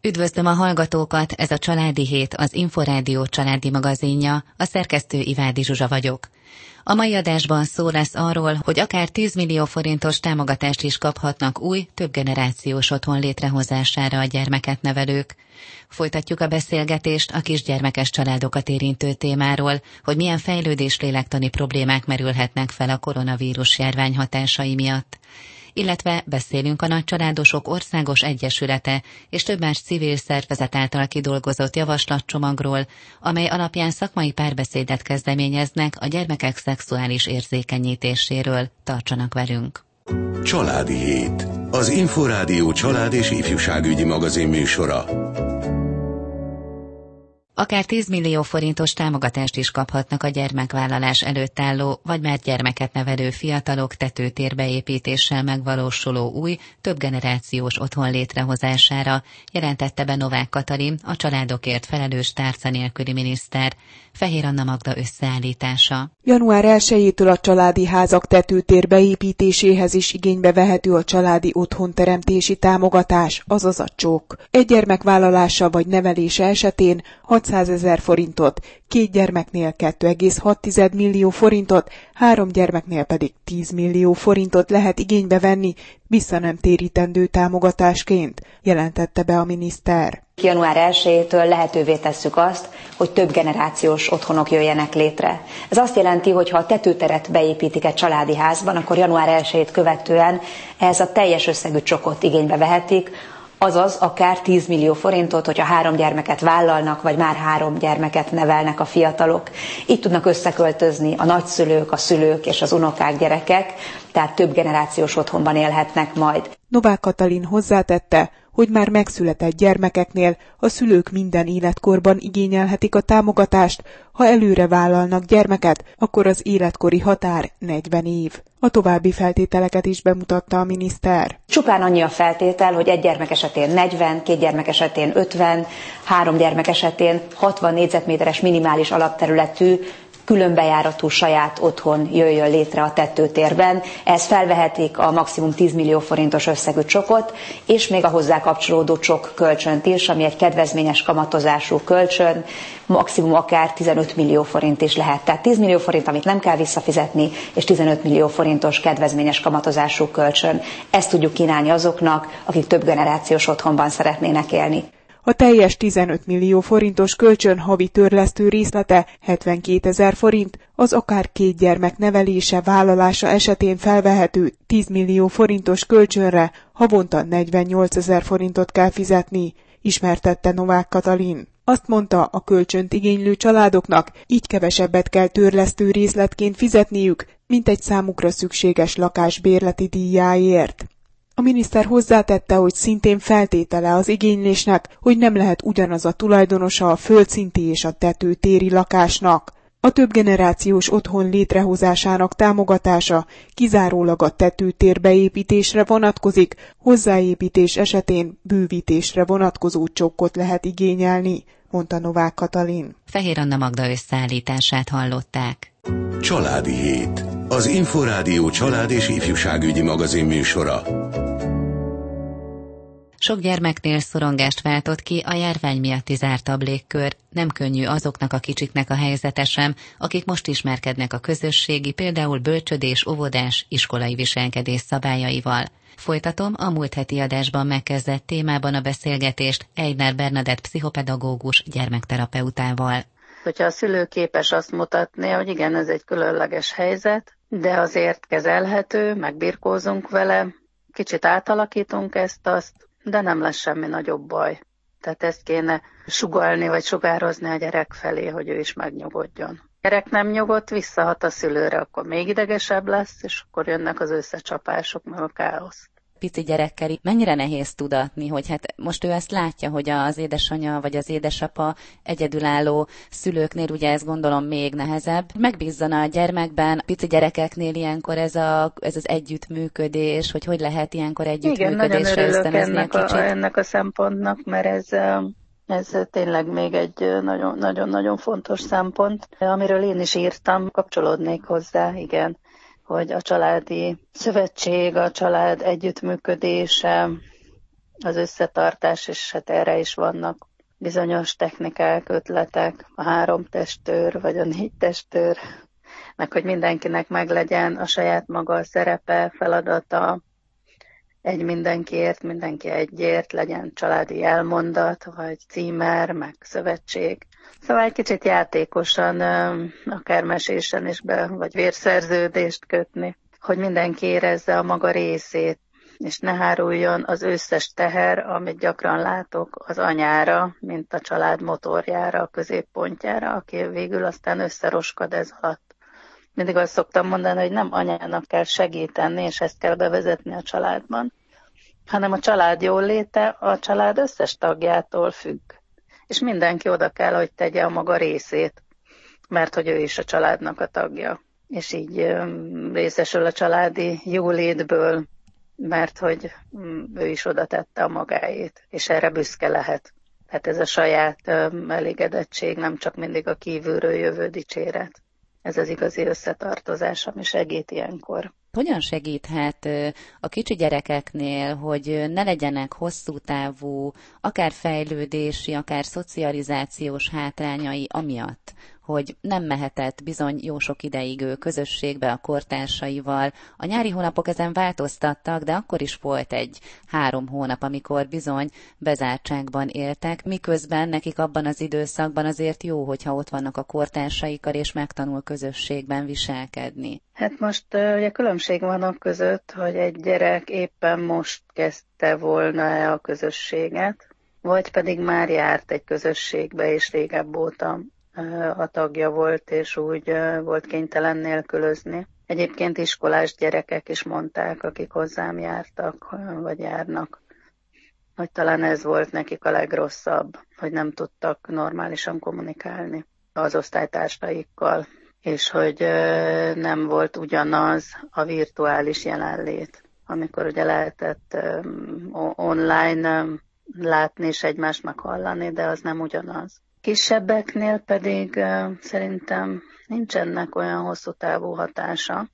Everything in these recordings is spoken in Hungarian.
Üdvözlöm a hallgatókat, ez a Családi Hét, az Inforádió családi magazinja, a szerkesztő Ivádi Zsuzsa vagyok. A mai adásban szó lesz arról, hogy akár 10 millió forintos támogatást is kaphatnak új, többgenerációs otthon létrehozására a gyermeket nevelők. Folytatjuk a beszélgetést a kisgyermekes családokat érintő témáról, hogy milyen fejlődés-lélektani problémák merülhetnek fel a koronavírus járvány hatásai miatt. Illetve beszélünk a Nagycsaládosok Országos Egyesülete és több más civil szervezet által kidolgozott javaslatcsomagról, amely alapján szakmai párbeszédet kezdeményeznek a gyermekek szexuális érzékenyítéséről. Tartsanak velünk! Családi Hét, az Inforádió család- és ifjúságügyi magazin műsora. Akár 10 millió forintos támogatást is kaphatnak a gyermekvállalás előtt álló, vagy már gyermeket nevelő fiatalok tetőtérbeépítéssel megvalósuló új, többgenerációs otthon létrehozására, jelentette be Novák Katalin, a családokért felelős tárca nélküli miniszter. Fehér Anna Magda összeállítása. Január 1-től a családi házak tetőtérbeépítéséhez is igénybe vehető a családi otthonteremtési támogatás, azaz a csók. Egy gyermek vállalása vagy nevelése esetén 600 000 forintot, 2 gyermeknél 2,6 millió forintot, 3 gyermeknél pedig 10 millió forintot lehet igénybe venni vissza nem térítendő támogatásként, jelentette be a miniszter. Január 1-től lehetővé tesszük azt, hogy több generációs otthonok jöjjenek létre. Ez azt jelenti, hogy ha a tetőteret beépítik egy családi házban, akkor január 1-ét követően ehhez a teljes összegű csokot igénybe vehetik, azaz akár 10 millió forintot, hogyha 3 gyermeket vállalnak, vagy már 3 gyermeket nevelnek a fiatalok. Így tudnak összeköltözni a nagyszülők, a szülők és az unokák, gyerekek, tehát több generációs otthonban élhetnek majd. Novák Katalin hozzátette, hogy már megszületett gyermekeknél a szülők minden életkorban igényelhetik a támogatást, ha előre vállalnak gyermeket, akkor az életkori határ 40 év. A további feltételeket is bemutatta a miniszter. Csupán annyi a feltétel, hogy egy gyermek esetén 40, 2 gyermek esetén 50, 3 gyermek esetén 60 négyzetméteres minimális alapterületű, különbejáratú saját otthon jöjjön létre a tetőtérben. Ez felvehetik a maximum 10 millió forintos összegű csokot, és még a hozzá kapcsolódó csok kölcsönt is, ami egy kedvezményes kamatozású kölcsön, maximum akár 15 millió forint is lehet. Tehát 10 millió forint, amit nem kell visszafizetni, és 15 millió forintos kedvezményes kamatozású kölcsön. Ezt tudjuk kínálni azoknak, akik több generációs otthonban szeretnének élni. A teljes 15 millió forintos kölcsön havi törlesztő részlete 72 000 forint, az akár 2 gyermek nevelése, vállalása esetén felvehető 10 millió forintos kölcsönre havonta 48 000 forintot kell fizetni, ismertette Novák Katalin. Azt mondta, a kölcsönt igénylő családoknak így kevesebbet kell törlesztő részletként fizetniük, mint egy számukra szükséges lakásbérleti díjáért. A miniszter hozzátette, hogy szintén feltétele az igénylésnek, hogy nem lehet ugyanaz a tulajdonosa a földszinti és a tetőtéri lakásnak. A többgenerációs otthon létrehozásának támogatása kizárólag a tetőtérbeépítésre vonatkozik, hozzáépítés esetén bővítésre vonatkozó csokkot lehet igényelni, mondta Novák Katalin. Fehér Anna Magda összeállítását hallották. Családi Hét, az Inforádió család- és ifjúságügyi magazin műsora. Sok gyermeknél szorongást váltott ki a járvány miatti zártabb légkör. Nem könnyű azoknak a kicsiknek a helyzete sem, akik most ismerkednek a közösségi, például bölcsödés, óvodás, iskolai viselkedés szabályaival. Folytatom a múlt heti adásban megkezdett témában a beszélgetést Eidner Bernadett pszichopedagógus gyermekterapeutával. Hogyha a szülő képes azt mutatni, hogy igen, ez egy különleges helyzet, de azért kezelhető, megbirkózunk vele, kicsit átalakítunk ezt-azt, de nem lesz semmi nagyobb baj. Tehát ezt kéne sugallni vagy sugározni a gyerek felé, hogy ő is megnyugodjon. A gyerek nem nyugodt, visszahat a szülőre, akkor még idegesebb lesz, és akkor jönnek az összecsapások, meg a káosz. Pici gyerekkel mennyire nehéz tudatni, hogy hát most ő ezt látja, hogy az édesanyja vagy az édesapa egyedülálló szülőknél, ugye ezt gondolom még nehezebb. Megbízzana a gyermekben, pici gyerekeknél ilyenkor ez az együttműködés, hogy lehet ilyenkor együttműködésre ösztönözni a kicsit? Igen, ennek a szempontnak, mert ez tényleg még egy nagyon-nagyon fontos szempont, amiről én is írtam, kapcsolódnék hozzá, igen, hogy a családi szövetség, a család együttműködése az összetartás, és hát erre is vannak bizonyos technikák, ötletek, a 3 testőr, vagy a 4 testőr, meg hogy mindenkinek meglegyen a saját maga szerepe, feladata, egy mindenkiért, mindenki egyért, legyen családi elmondat, vagy címer, meg szövetség. Szóval egy kicsit játékosan, akár mesésen is vagy vérszerződést kötni, hogy mindenki érezze a maga részét, és ne háruljon az összes teher, amit gyakran látok, az anyára, mint a család motorjára, a középpontjára, aki végül aztán összeroskad ez alatt. Mindig azt szoktam mondani, hogy nem anyának kell segíteni, és ezt kell bevezetni a családban, hanem a család jóléte a család összes tagjától függ. És mindenki oda kell, hogy tegye a maga részét, mert hogy ő is a családnak a tagja. És így részesül a családi jólétből, mert hogy ő is oda tette a magáét, és erre büszke lehet. Tehát ez a saját elégedettség, nem csak mindig a kívülről jövő dicséret. Ez az igazi összetartozás, ami segít ilyenkor. Hogyan segíthet a kicsi gyerekeknél, hogy ne legyenek hosszú távú, akár fejlődési, akár szocializációs hátrányai amiatt, hogy nem mehetett bizony jó sok ideig ő közösségbe a kortársaival. A nyári hónapok ezen változtattak, de akkor is volt egy 3 hónap, amikor bizony bezártságban éltek, miközben nekik abban az időszakban azért jó, hogyha ott vannak a kortársaikkal, és megtanul közösségben viselkedni. Hát most ugye különbség van a között, hogy egy gyerek éppen most kezdte volna a közösséget, vagy pedig már járt egy közösségbe, és régebb óta a tagja volt, és úgy volt kénytelen nélkülözni. Egyébként iskolás gyerekek is mondták, akik hozzám jártak, vagy járnak, hogy talán ez volt nekik a legrosszabb, hogy nem tudtak normálisan kommunikálni az osztálytársaikkal, és hogy nem volt ugyanaz a virtuális jelenlét, amikor ugye lehetett online látni és egymásnak hallani, de az nem ugyanaz. Kisebbeknél pedig szerintem nincsenek olyan hosszú távú hatása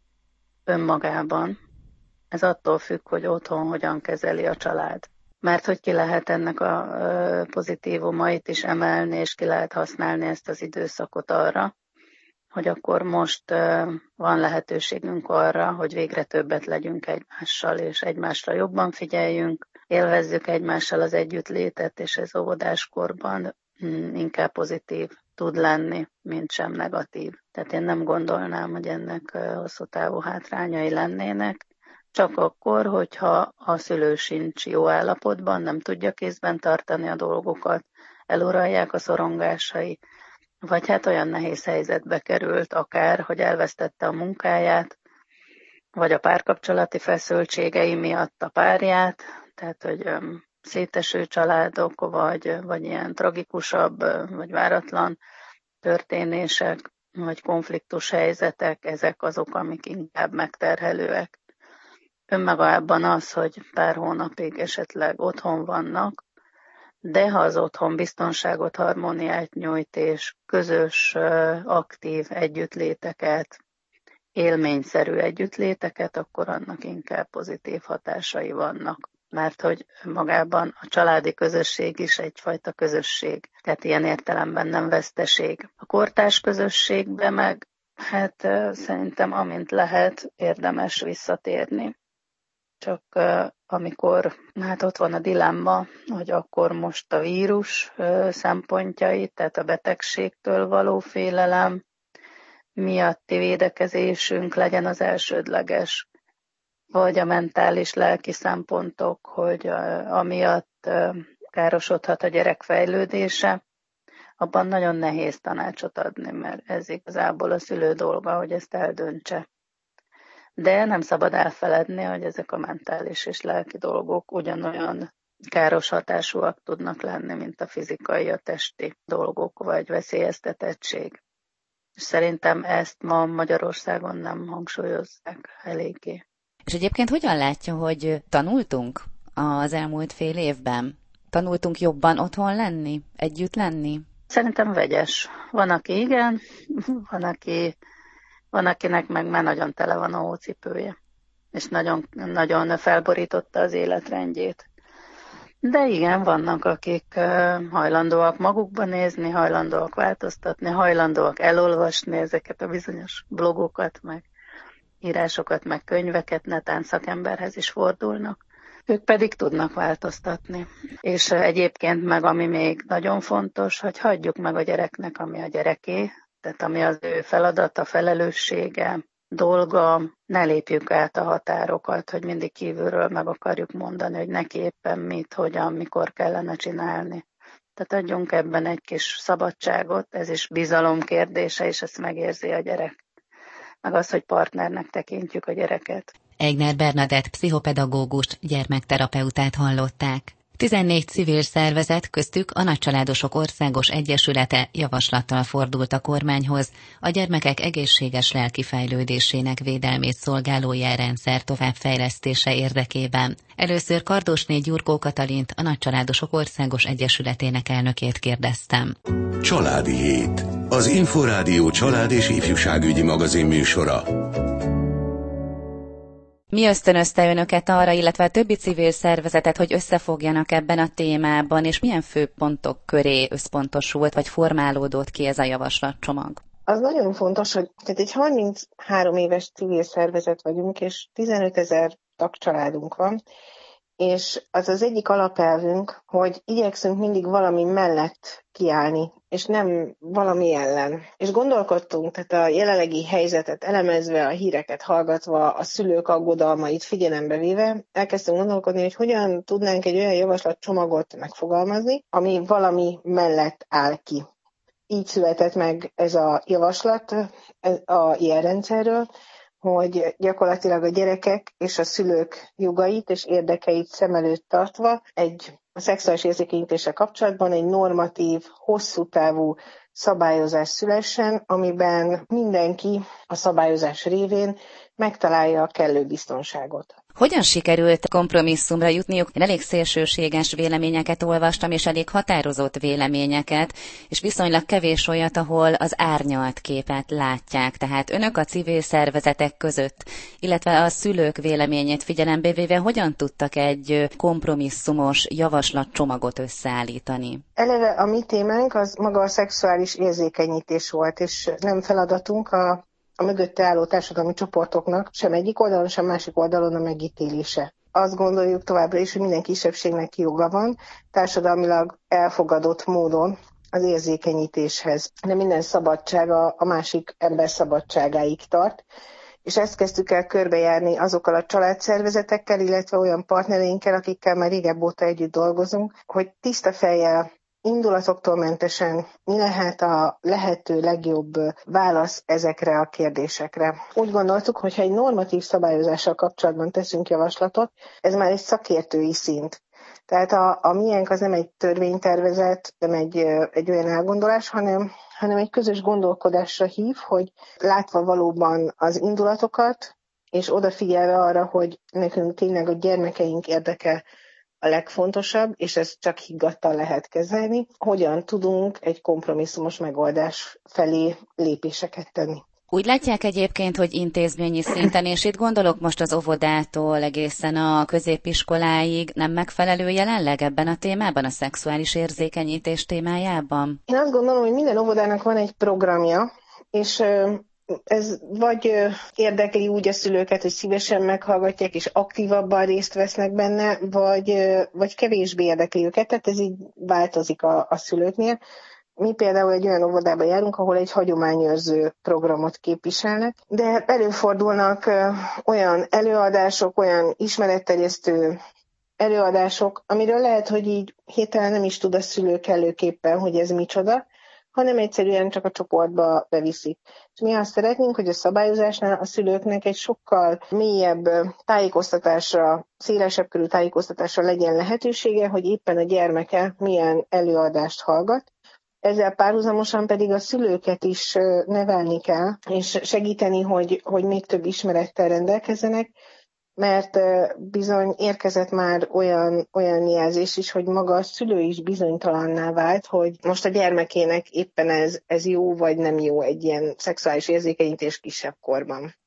önmagában. Ez attól függ, hogy otthon hogyan kezeli a család. Mert hogy ki lehet ennek a pozitívumait is emelni, és ki lehet használni ezt az időszakot arra, hogy akkor most van lehetőségünk arra, hogy végre többet legyünk egymással, és egymásra jobban figyeljünk, élvezzük egymással az együttlétet, és ez óvodáskorban inkább pozitív tud lenni, mint sem negatív. Tehát én nem gondolnám, hogy ennek hosszú távú hátrányai lennének, csak akkor, hogyha a szülő sincs jó állapotban, nem tudja kézben tartani a dolgokat, eluralják a szorongásai, vagy hát olyan nehéz helyzetbe került akár, hogy elvesztette a munkáját, vagy a párkapcsolati feszültségei miatt a párját, tehát hogy széteső családok, vagy ilyen tragikusabb, vagy váratlan történések, vagy konfliktus helyzetek, ezek azok, amik inkább megterhelőek. Önmagában az, hogy pár hónapig esetleg otthon vannak, de ha az otthon biztonságot, harmóniát nyújt, és közös, aktív együttléteket, élményszerű együttléteket, akkor annak inkább pozitív hatásai vannak. Mert hogy magában a családi közösség is egyfajta közösség, tehát ilyen értelemben nem veszteség. A kortárs közösségbe meg, hát szerintem amint lehet, érdemes visszatérni. Csak amikor hát ott van a dilemma, hogy akkor most a vírus szempontjai, tehát a betegségtől való félelem miatti védekezésünk legyen az elsődleges, vagy a mentális, lelki szempontok, hogy amiatt károsodhat a gyerek fejlődése, abban nagyon nehéz tanácsot adni, mert ez igazából a szülő dolga, hogy ezt eldöntse. De nem szabad elfeledni, hogy ezek a mentális és lelki dolgok ugyanolyan káros hatásúak tudnak lenni, mint a fizikai, a testi dolgok, vagy veszélyeztetettség. És szerintem ezt ma Magyarországon nem hangsúlyozzák eléggé. És egyébként hogyan látja, hogy tanultunk az elmúlt fél évben? Tanultunk jobban otthon lenni, együtt lenni? Szerintem vegyes. Van, aki igen, van, akinek meg már nagyon tele van a hócipője, és nagyon, nagyon felborította az életrendjét. De igen, vannak, akik hajlandóak magukba nézni, hajlandóak változtatni, hajlandóak elolvasni ezeket a bizonyos blogokat, meg írásokat, meg könyveket, netán szakemberhez is fordulnak. Ők pedig tudnak változtatni. És egyébként meg, ami még nagyon fontos, hogy hagyjuk meg a gyereknek, ami a gyereké, tehát ami az ő feladata, felelőssége, dolga, ne lépjük át a határokat, hogy mindig kívülről meg akarjuk mondani, hogy neki éppen mit, hogyan, mikor kellene csinálni. Tehát adjunk ebben egy kis szabadságot, ez is bizalom kérdése, és ezt megérzi a gyerek. Meg az, hogy partnernek tekintjük a gyereket. Egner Bernadett pszichopedagógust, gyermekterapeutát hallották. 14 civil szervezet, köztük a Nagycsaládosok Országos Egyesülete javaslattal fordult a kormányhoz a gyermekek egészséges lelki fejlődésének védelmét szolgáló jelrendszer továbbfejlesztése érdekében. Először Kardosné Gyurkó Katalint, a Nagycsaládosok Országos Egyesületének elnökét kérdeztem. Családi Hét. Az Inforádió család és ifjúságügyi magazin műsora. Mi ösztönözte önöket arra, illetve a többi civil szervezetet, hogy összefogjanak ebben a témában, és milyen főpontok köré összpontosult, vagy formálódott ki ez a javaslatcsomag? Az nagyon fontos, hogy tehát egy 33 éves civil szervezet vagyunk, és 15 000 tagcsaládunk van, és az az egyik alapelvünk, hogy igyekszünk mindig valami mellett kiállni, és nem valami ellen. És gondolkodtunk, tehát a jelenlegi helyzetet elemezve, a híreket hallgatva, a szülők aggodalmait figyelembe véve, elkezdtünk gondolkodni, hogy hogyan tudnánk egy olyan javaslatcsomagot megfogalmazni, ami valami mellett áll ki. Így született meg ez a javaslat a ilyen rendszerről, hogy gyakorlatilag a gyerekek és a szülők jogait és érdekeit szem előtt tartva a szexuális érzékenyítéssel kapcsolatban egy normatív, hosszú távú szabályozás szülessen, amiben mindenki a szabályozás révén megtalálja a kellő biztonságot. Hogyan sikerült kompromisszumra jutniuk? Én elég szélsőséges véleményeket olvastam, és elég határozott véleményeket, és viszonylag kevés olyat, ahol az árnyalt képet látják. Tehát önök a civil szervezetek között, illetve a szülők véleményét figyelembe véve, hogyan tudtak egy kompromisszumos javaslatcsomagot összeállítani? Eleve a mi témánk az maga a szexuális érzékenyítés volt, és nem feladatunk a mögötte álló társadalmi csoportoknak sem egyik oldalon, sem másik oldalon a megítélése. Azt gondoljuk továbbra is, hogy minden kisebbségnek joga van társadalmilag elfogadott módon az érzékenyítéshez. De minden szabadság a másik ember szabadságáig tart, és ezt kezdtük el körbejárni azokkal a családszervezetekkel, illetve olyan partnereinkkel, akikkel már régebb óta együtt dolgozunk, hogy tiszta fejjel, indulatoktól mentesen mi lehet a lehető legjobb válasz ezekre a kérdésekre. Úgy gondoltuk, hogy ha egy normatív szabályozással kapcsolatban teszünk javaslatot, ez már egy szakértői szint. Tehát a miénk az nem egy törvénytervezet, nem egy olyan elgondolás, hanem egy közös gondolkodásra hív, hogy látva valóban az indulatokat, és odafigyelve arra, hogy nekünk tényleg a gyermekeink érdeke a legfontosabb, és ezt csak higgadtan lehet kezelni, hogyan tudunk egy kompromisszumos megoldás felé lépéseket tenni. Úgy látják egyébként, hogy intézményi szinten, és itt gondolok most az óvodától egészen a középiskoláig, nem megfelelő jelenleg ebben a témában, a szexuális érzékenyítés témájában? Én azt gondolom, hogy minden óvodának van egy programja, és ez vagy érdekli úgy a szülőket, hogy szívesen meghallgatják, és aktívabban részt vesznek benne, vagy kevésbé érdekli őket, tehát ez így változik a szülőknél. Mi például egy olyan óvodába járunk, ahol egy hagyományőrző programot képviselnek, de előfordulnak olyan előadások, olyan ismeretterjesztő előadások, amiről lehet, hogy így hirtelen nem is tud a szülő kellőképpen, hogy ez micsoda, hanem egyszerűen csak a csoportba beviszik. És mi azt szeretnénk, hogy a szabályozásnál a szülőknek egy sokkal mélyebb tájékoztatásra, szélesebb körű tájékoztatásra legyen lehetősége, hogy éppen a gyermeke milyen előadást hallgat. Ezzel párhuzamosan pedig a szülőket is nevelni kell, és segíteni, hogy még több ismerettel rendelkezzenek, mert bizony érkezett már olyan jelzés is, hogy maga a szülő is bizonytalanná vált, hogy most a gyermekének éppen ez jó vagy nem jó egy ilyen szexuális érzékenyítés kisebb korban.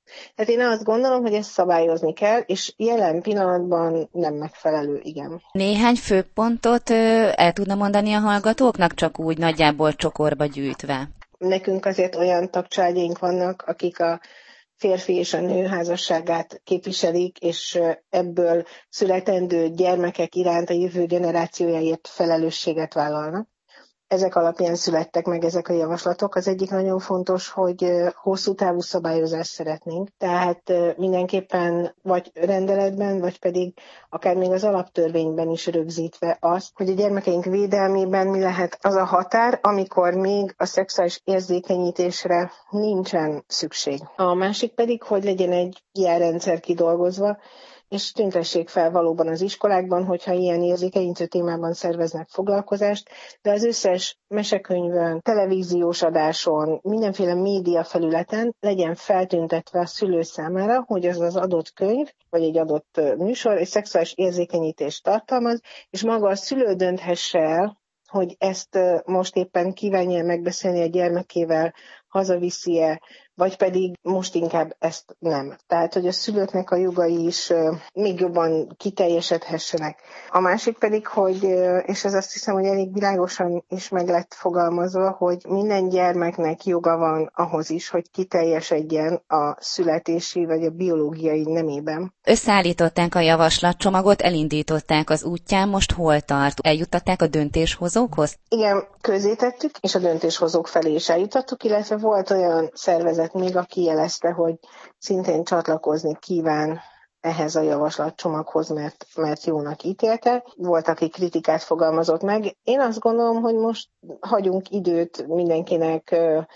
Tehát én azt gondolom, hogy ezt szabályozni kell, és jelen pillanatban nem megfelelő, igen. Néhány fő pontot el tudna mondani a hallgatóknak, csak úgy nagyjából csokorba gyűjtve? Nekünk azért olyan tagcsaládjaink vannak, akik a férfi és a nő házasságát képviselik, és ebből születendő gyermekek iránt a jövő generációjáért felelősséget vállalnak. Ezek alapján születtek meg ezek a javaslatok. Az egyik nagyon fontos, hogy hosszú távú szabályozást szeretnénk, tehát mindenképpen vagy rendeletben, vagy pedig akár még az alaptörvényben is rögzítve azt, hogy a gyermekeink védelmében mi lehet az a határ, amikor még a szexuális érzékenyítésre nincsen szükség. A másik pedig, hogy legyen egy ilyen rendszer kidolgozva, és tüntessék fel valóban az iskolákban, hogyha ilyen érzékenyítő témában szerveznek foglalkozást, de az összes mesekönyvön, televíziós adáson, mindenféle média felületen legyen feltüntetve a szülő számára, hogy az az adott könyv, vagy egy adott műsor egy szexuális érzékenyítést tartalmaz, és maga a szülő dönthesse el, hogy ezt most éppen kívánja megbeszélni a gyermekével, hazaviszi-e, vagy pedig most inkább ezt nem. Tehát, hogy a szülőknek a jogai is még jobban kiteljesedhessenek. A másik pedig, hogy, és ez azt hiszem, hogy elég világosan is meg lett fogalmazva, hogy minden gyermeknek joga van ahhoz is, hogy kiteljesedjen a születési vagy a biológiai nemében. Összeállították a javaslatcsomagot, elindították az útján, most hol tart? Eljuttatták a döntéshozókhoz? Igen, közzétettük, és a döntéshozók felé is eljutottuk, illetve volt olyan szervezet még, aki jelezte, hogy szintén csatlakozni kíván ehhez a javaslatcsomaghoz, mert jónak ítélte. Volt, aki kritikát fogalmazott meg. Én azt gondolom, hogy most hagyunk időt mindenkinek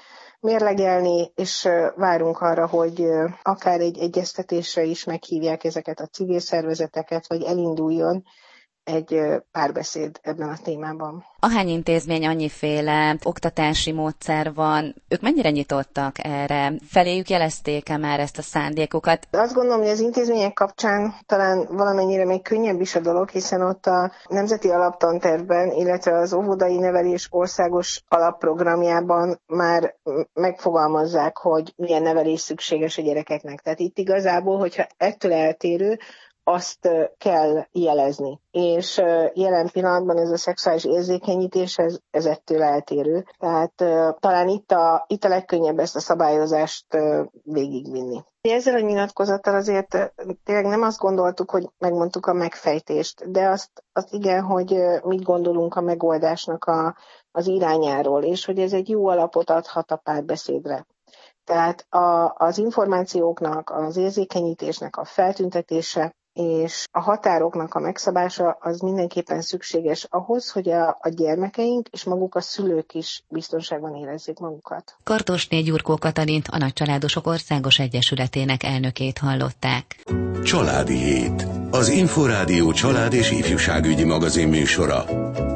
mérlegelni, és várunk arra, hogy akár egy egyeztetésre is meghívják ezeket a civil szervezeteket, vagy elinduljon egy párbeszéd ebben a témában. Ahány intézmény, annyiféle oktatási módszer van, ők mennyire nyitottak erre? Feléjük jelezték-e már ezt a szándékukat? Azt gondolom, hogy az intézmények kapcsán talán valamennyire még könnyebb is a dolog, hiszen ott a Nemzeti Alaptantervben, illetve az óvodai nevelés országos alapprogramjában már megfogalmazzák, hogy milyen nevelés szükséges a gyerekeknek. Tehát itt igazából, hogyha ettől eltérő, azt kell jelezni. És jelen pillanatban ez a szexuális érzékenyítés, ez ettől eltérő. Tehát talán itt a legkönnyebb ezt a szabályozást végigvinni. Ezzel a nyilatkozattal azért tényleg nem azt gondoltuk, hogy megmondtuk a megfejtést, de azt igen, hogy mit gondolunk a megoldásnak az irányáról, és hogy ez egy jó alapot adhat a párbeszédre. Tehát az információknak, az érzékenyítésnek a feltüntetése, és a határoknak a megszabása az mindenképpen szükséges ahhoz, hogy a gyermekeink és maguk a szülők is biztonságban érezzék magukat. Kartosné Gyurkó Katalint, a Nagycsaládosok Országos Egyesületének elnökét hallották. Családi Hét. Az Inforádió család és ifjúságügyi magazin műsora.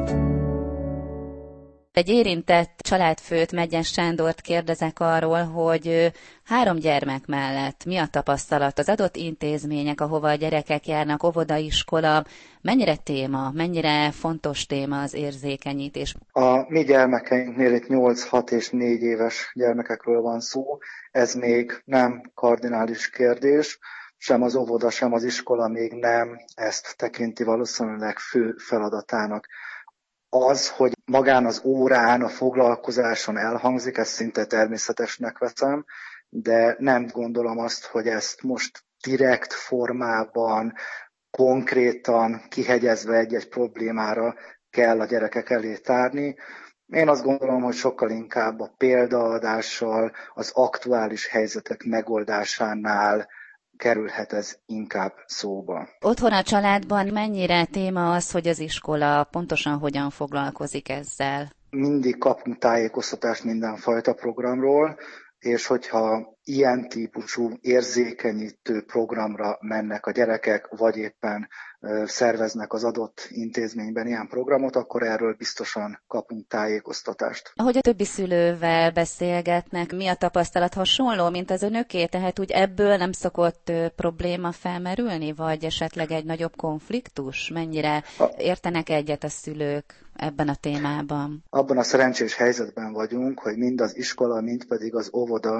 Egy érintett családfőt, Megyen Sándort kérdezek arról, hogy 3 gyermek mellett mi a tapasztalat, az adott intézmények, ahova a gyerekek járnak, óvoda, iskola, mennyire téma, mennyire fontos téma az érzékenyítés? A mi gyermekeinknél itt 8-6 és 4 éves gyermekekről van szó, ez még nem kardinális kérdés, sem az óvoda, sem az iskola még nem ezt tekinti valószínűleg fő feladatának. Az, hogy magán az órán, a foglalkozáson elhangzik, ezt szinte természetesnek veszem, de nem gondolom azt, hogy ezt most direkt formában, konkrétan kihegyezve egy-egy problémára kell a gyerekek elé tárni. Én azt gondolom, hogy sokkal inkább a példaadással, az aktuális helyzetek megoldásánál kerülhet ez inkább szóba. Otthon a családban mennyire téma az, hogy az iskola pontosan hogyan foglalkozik ezzel? Mindig kapunk tájékoztatást mindenfajta programról, és hogyha ilyen típusú érzékenyítő programra mennek a gyerekek, vagy éppen szerveznek az adott intézményben ilyen programot, akkor erről biztosan kapunk tájékoztatást. Ahogy a többi szülővel beszélgetnek, mi a tapasztalat, hasonló, mint az önöké? Tehát úgy ebből nem szokott probléma felmerülni, vagy esetleg egy nagyobb konfliktus? Mennyire értenek egyet a szülők ebben a témában? Abban a szerencsés helyzetben vagyunk, hogy mind az iskola, mind pedig az óvoda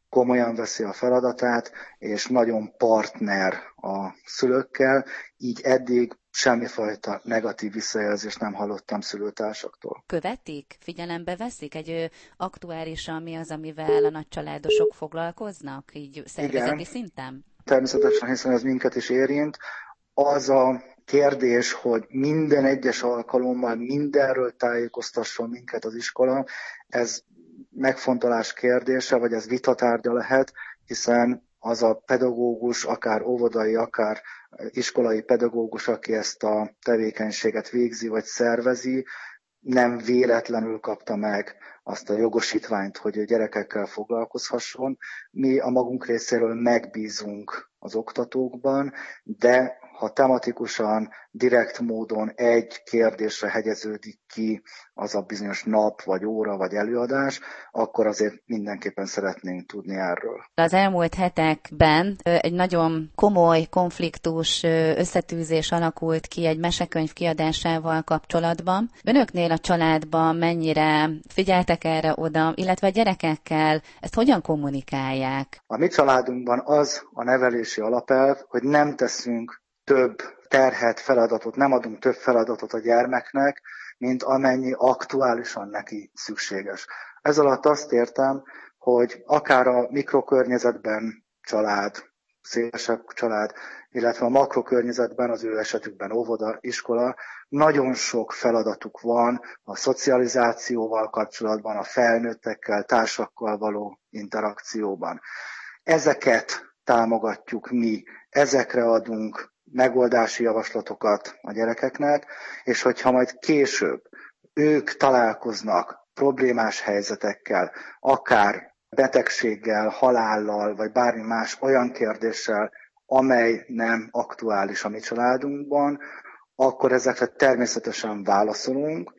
komolyan veszi a feladatát, és nagyon partner a szülőkkel, így eddig semmifajta negatív visszajelzést nem hallottam szülőtársaktól. Követik? Figyelembe veszik egy aktuálisan mi az, amivel a nagycsaládosok foglalkoznak, így szervezeti szinten? Természetesen, hiszen ez minket is érint. Az a kérdés, hogy minden egyes alkalommal mindenről tájékoztasson minket az iskola, ez megfontolás kérdése, vagy ez vitatárgya lehet, hiszen az a pedagógus, akár óvodai, akár iskolai pedagógus, aki ezt a tevékenységet végzi, vagy szervezi, nem véletlenül kapta meg azt a jogosítványt, hogy a gyerekekkel foglalkozhasson. Mi a magunk részéről megbízunk az oktatókban, de ha tematikusan, direkt módon egy kérdésre hegyeződik ki az a bizonyos nap, vagy óra, vagy előadás, akkor azért mindenképpen szeretnénk tudni erről. Az elmúlt hetekben egy nagyon komoly konfliktus, összetűzés alakult ki egy mesekönyv kiadásával kapcsolatban. Önöknél a családban mennyire figyeltek erre oda, illetve a gyerekekkel ezt hogyan kommunikálják? A mi családunkban az a nevelési alapelv, hogy nem teszünk több terhet, feladatot, nem adunk több feladatot a gyermeknek, mint amennyi aktuálisan neki szükséges. Ez alatt azt értem, hogy akár a mikrokörnyezetben család, szélesebb család, illetve a makrokörnyezetben, az ő esetükben óvoda, iskola, nagyon sok feladatuk van a szocializációval kapcsolatban, a felnőttekkel, társakkal való interakcióban. Ezeket támogatjuk mi, ezekre adunk megoldási javaslatokat a gyerekeknek, és hogyha majd később ők találkoznak problémás helyzetekkel, akár betegséggel, halállal, vagy bármi más olyan kérdéssel, amely nem aktuális a mi családunkban, akkor ezekre természetesen válaszolunk.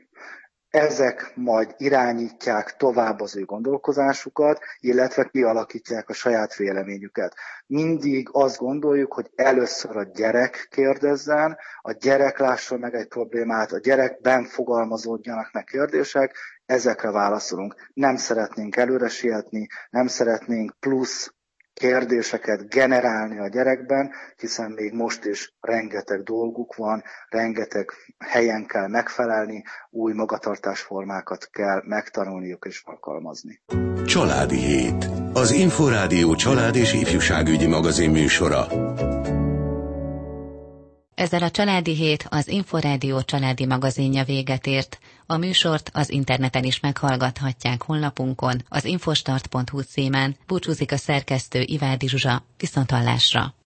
Ezek majd irányítják tovább az ő gondolkozásukat, illetve kialakítják a saját véleményüket. Mindig azt gondoljuk, hogy először a gyerek kérdezzen, a gyerek lássa meg egy problémát, a gyerekben fogalmazódjanak meg kérdések, ezekre válaszolunk. Nem szeretnénk előre sietni, nem szeretnénk plusz kérdéseket generálni a gyerekben, hiszen még most is rengeteg dolguk van, rengeteg helyen kell megfelelni, új magatartásformákat kell megtanulniuk és alkalmazni. Családi Hét. Az Inforádió család és ifjúságügyi magazin műsora. Ezzel a Családi Hét, az Inforádió családi magazinja véget ért. A műsort az interneten is meghallgathatják honlapunkon, az infostart.hu címen. Búcsúzik a szerkesztő, Ivádi Zsuzsa. Viszonthallásra!